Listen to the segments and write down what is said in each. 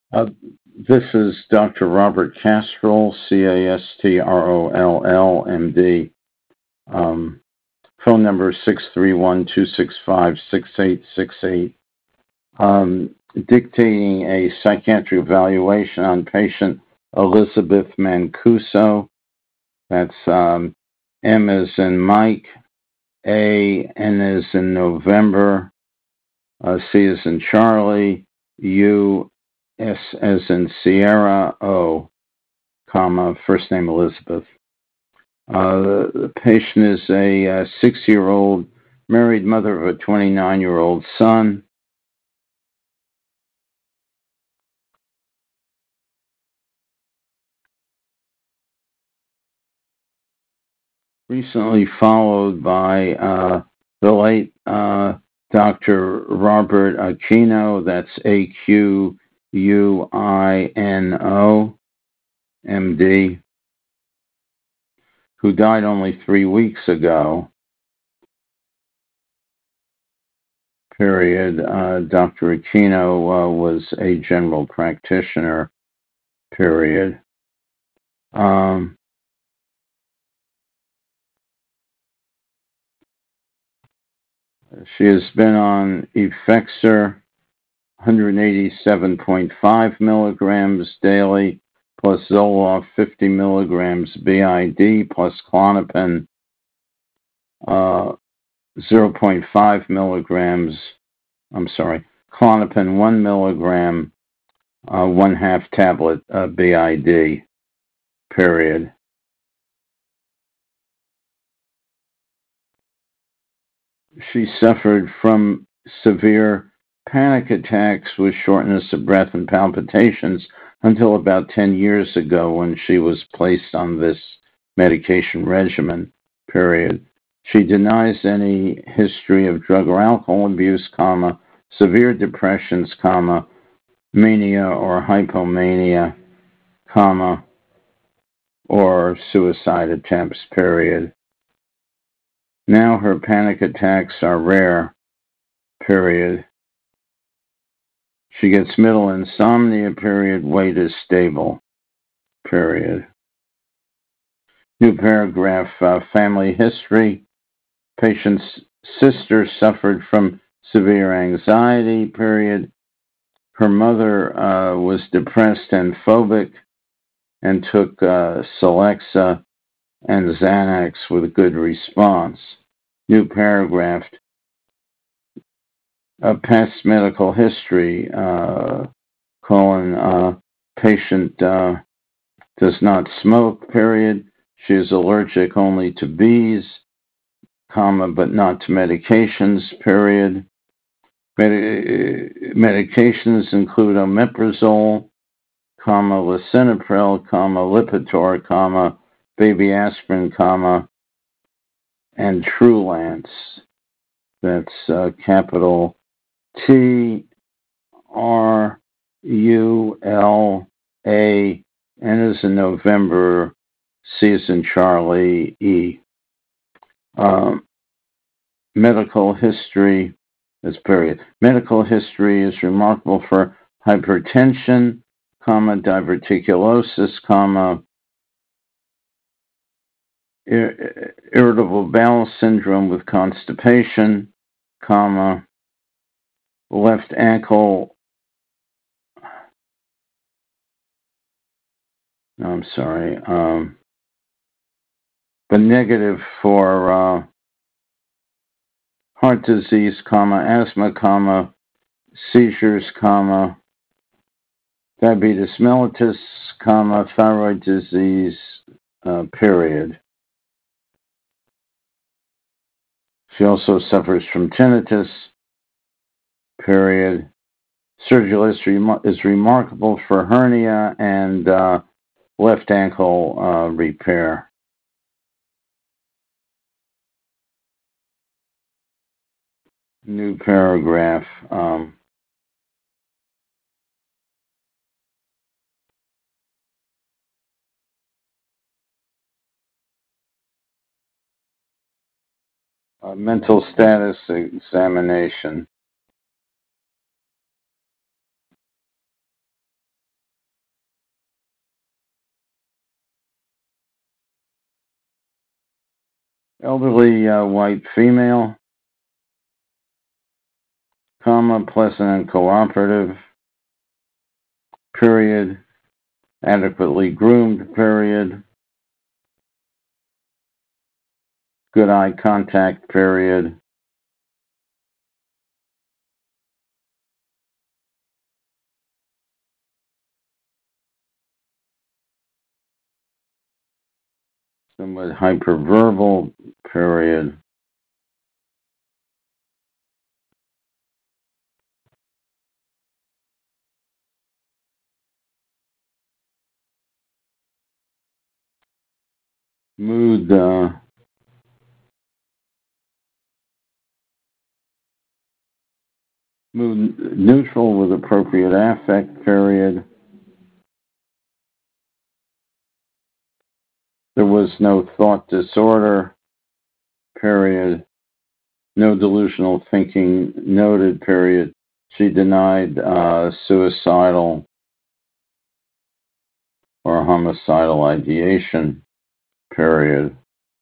Uh, this is Dr. Robert Castrol, Castroll, MD. Phone number 631-265-6868. Dictating a psychiatric evaluation on patient Elizabeth Mancuso. That's M as in Mike, N as in November, C as in Charlie, U, S as in Sierra, O, comma, first name Elizabeth. The patient is a 6-year-old married mother of a 29-year-old son. Recently followed by the late Dr. Robert Aquino, that's Aquino, MD, who died only 3 weeks ago, period. Dr. Aquino was a general practitioner, period. She has been on Effexor, 187.5 milligrams daily, plus Zoloft 50 milligrams BID, plus Klonopin 0.5 milligrams. Klonopin 1 milligram, 1/2 tablet BID, period. She suffered from severe panic attacks with shortness of breath and palpitations until about 10 years ago when she was placed on this medication regimen, period. She denies any history of drug or alcohol abuse, comma, severe depressions, comma, mania or hypomania, comma, or suicide attempts, period. Now her panic attacks are rare, period. She gets middle insomnia, period. Weight is stable, period. New paragraph, family history. Patient's sister suffered from severe anxiety, period. Her mother was depressed and phobic and took Celexa and Xanax with good response. New paragraph, past medical history, patient does not smoke, period. She is allergic only to bees, comma, but not to medications, period. Medications include omeprazole, comma, lisinopril, comma, Lipitor, comma, baby aspirin, comma, and Trulance. That's capital Trula, N as in November, C as in Charlie, E. Medical history, that's period. Medical history is remarkable for hypertension, comma, diverticulosis, comma, irritable bowel syndrome with constipation, comma, left ankle, but negative for heart disease, comma, asthma, comma, seizures, comma, diabetes mellitus, comma, thyroid disease, period. She also suffers from tinnitus, period. Surgical history is remarkable for hernia and left ankle repair. New paragraph. Mental status examination. Elderly white female, pleasant and cooperative, period. Adequately groomed, period. Good eye contact, period. Somewhat hyperverbal, period. Mood neutral with appropriate affect, period. There was no thought disorder, period. No delusional thinking noted, period. She denied suicidal or homicidal ideation, period.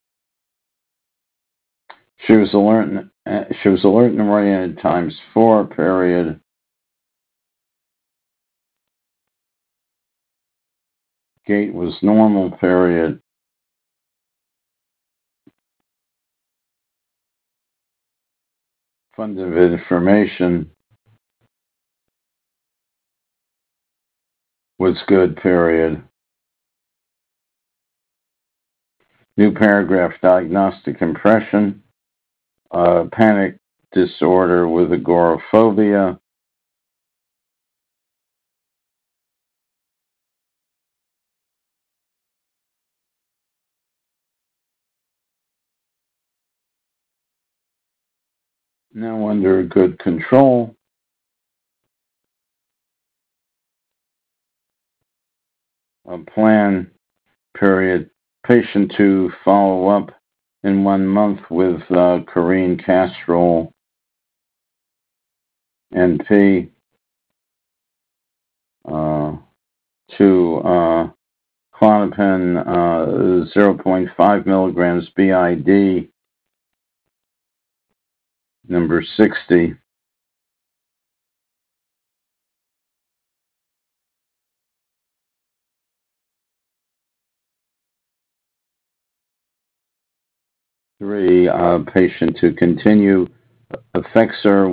She was alert and oriented ×4, period. Gait was normal, period. Fund of information was good, period. New paragraph, diagnostic impression, panic disorder with agoraphobia. Now under good control. A plan, period. Patient to follow up in 1 month with Corrine Castrol, NP, to Klonopin 0.5 milligrams BID, number 60. Three, patient to continue Effexor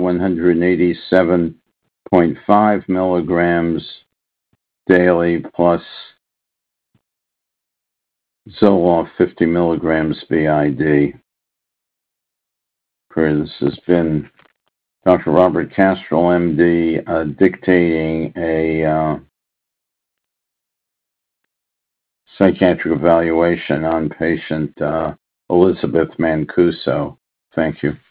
187.5 milligrams daily plus Zoloft 50 milligrams BID. This has been Dr. Robert Castrol, MD, dictating a psychiatric evaluation on patient Elizabeth Mancuso. Thank you.